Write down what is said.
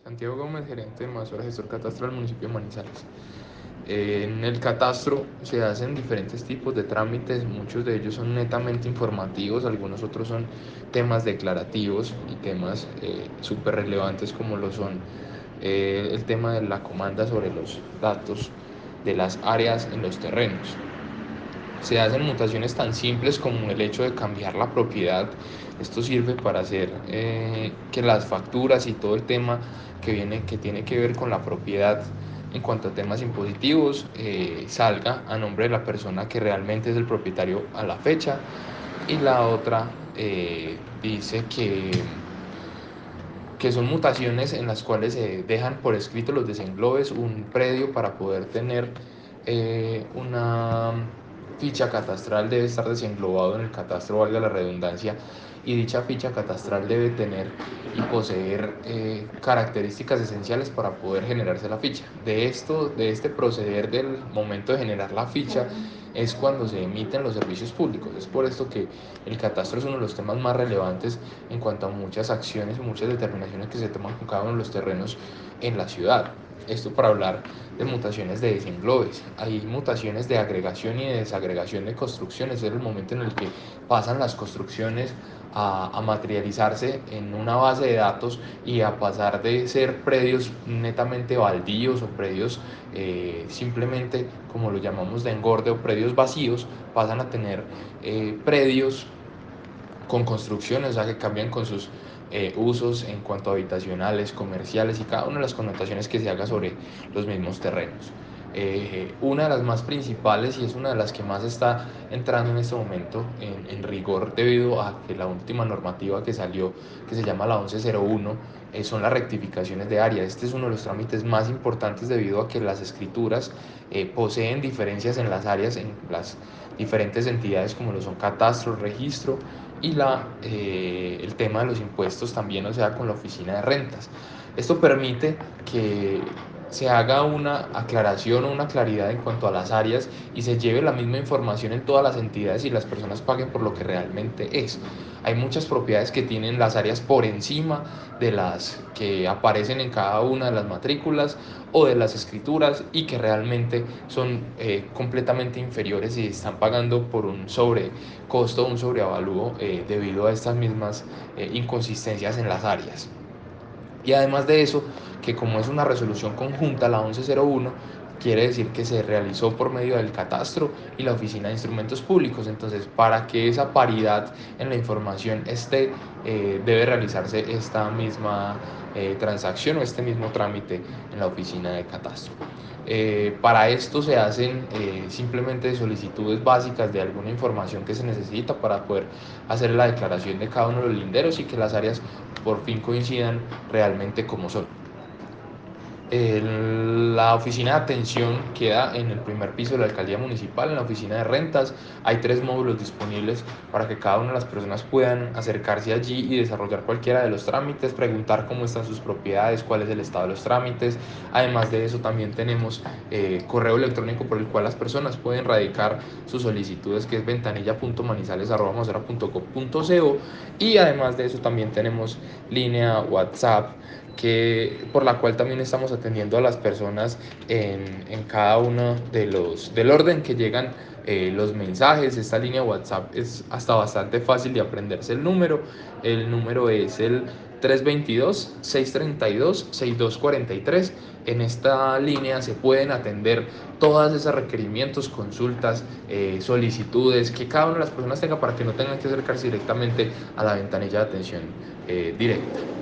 Santiago Gómez, gerente de Masora, gestor catastral del municipio de Manizales. En el catastro se hacen diferentes tipos de trámites, muchos de ellos son netamente informativos, algunos otros son temas declarativos y temas súper relevantes como lo son el tema de la comanda sobre los datos de las áreas en los terrenos. Se hacen mutaciones tan simples como el hecho de cambiar la propiedad. Esto sirve para hacer que las facturas y todo el tema que tiene que ver con la propiedad en cuanto a temas impositivos salga a nombre de la persona que realmente es el propietario a la fecha. Y la otra dice que son mutaciones en las cuales se dejan por escrito los desenglobes, un predio para poder tener una ficha catastral debe estar desenglobado en el catastro, valga la redundancia, y dicha ficha catastral debe tener y poseer características esenciales para poder generarse la ficha. De este proceder del momento de generar la ficha es cuando se emiten los servicios públicos. Es por esto que el catastro es uno de los temas más relevantes en cuanto a muchas acciones y muchas determinaciones que se toman con cada uno de los terrenos en la ciudad. Esto para hablar de mutaciones de desenglobes. Hay mutaciones de agregación y de desagregación de construcciones. Es el momento en el que pasan las construcciones a materializarse en una base de datos y a pasar de ser predios netamente baldíos o predios simplemente, como lo llamamos, de engorde o predios vacíos, pasan a tener predios con construcciones, o sea, que cambian con sus usos en cuanto a habitacionales, comerciales y cada una de las connotaciones que se haga sobre los mismos terrenos. Una de las más principales y es una de las que más está entrando en este momento en rigor debido a que la última normativa que salió, que se llama la 1101, son las rectificaciones de área. Este es uno de los trámites más importantes debido a que las escrituras poseen diferencias en las áreas, en las diferentes entidades como lo son catastro, registro y el tema de los impuestos también, o sea, con la oficina de rentas. Esto permite que se haga una aclaración o una claridad en cuanto a las áreas y se lleve la misma información en todas las entidades y las personas paguen por lo que realmente es. Hay muchas propiedades que tienen las áreas por encima de las que aparecen en cada una de las matrículas o de las escrituras y que realmente son completamente inferiores y están pagando por un sobrecosto, un sobreavalúo debido a estas mismas inconsistencias en las áreas. Y además de eso, que como es una resolución conjunta, la 1101, quiere decir que se realizó por medio del catastro y la oficina de instrumentos públicos. Entonces, para que esa paridad en la información esté, debe realizarse esta misma transacción o este mismo trámite en la oficina de catastro. Para esto se hacen simplemente solicitudes básicas de alguna información que se necesita para poder hacer la declaración de cada uno de los linderos y que las áreas por fin coincidan realmente como son. La oficina de atención queda en el primer piso de la alcaldía municipal. En la oficina de rentas hay 3 módulos disponibles para que cada una de las personas puedan acercarse allí y desarrollar cualquiera de los trámites, preguntar cómo están sus propiedades, cuál es el estado de los trámites. Además de eso también tenemos correo electrónico por el cual las personas pueden radicar sus solicitudes, que es ventanilla.manizales@masora.gov.co, y además de eso también tenemos línea WhatsApp por la cual también estamos atendiendo a las personas en cada uno del orden que llegan los mensajes. Esta línea WhatsApp es hasta bastante fácil de aprenderse el número es el 322-632-6243. En esta línea se pueden atender todas esos requerimientos, consultas, solicitudes que cada una de las personas tenga para que no tengan que acercarse directamente a la ventanilla de atención directa.